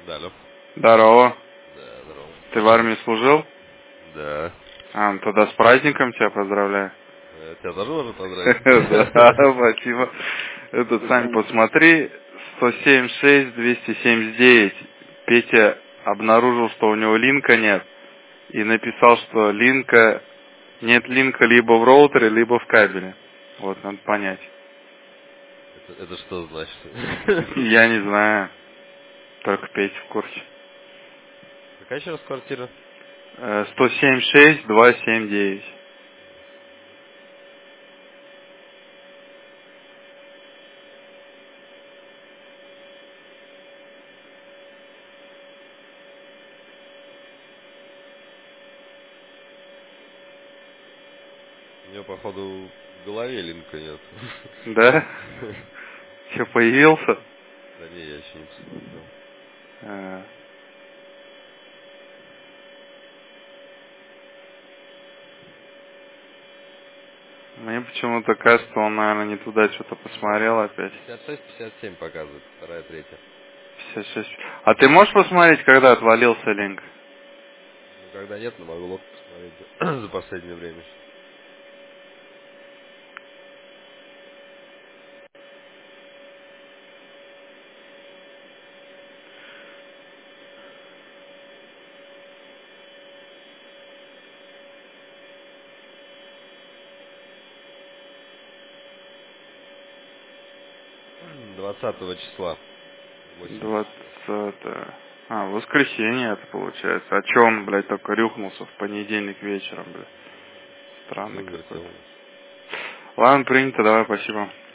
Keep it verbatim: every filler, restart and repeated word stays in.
Да, алло. Здорово. Да, здорово. Ты в армии служил? Да. А, ну тогда с праздником тебя поздравляю. Я тебя тоже можно поздравить? Да, спасибо. Это, Сань, посмотри, сто семьдесят шесть двести семьдесят девять. Петя обнаружил, что у него линка нет. И написал, что линка... Нет линка либо в роутере, либо в кабеле. Вот, надо понять. Это, это что значит? Я не знаю. Только Петя в курсе. Какая еще раз квартира? Э, сто семьдесят шесть двести семьдесят девять. У него, походу, в голове линка нет. Да? Че, появился? Да не, я еще не посмотрел. А, Мне почему-то кажется, он, наверное, не туда что-то посмотрел опять. пятьдесят шесть пятьдесят семь показывает, вторая, третья. пятьдесят шесть. А ты можешь посмотреть, когда отвалился линк? Ну, когда нет, но могу лог посмотреть за, за последнее время. двадцатого числа. восемь часов. двадцатое. А, воскресенье это получается. А че он, блядь, только рюхнулся в понедельник вечером, блядь? Странный Все какой-то. вертел. Ладно, принято, давай, спасибо.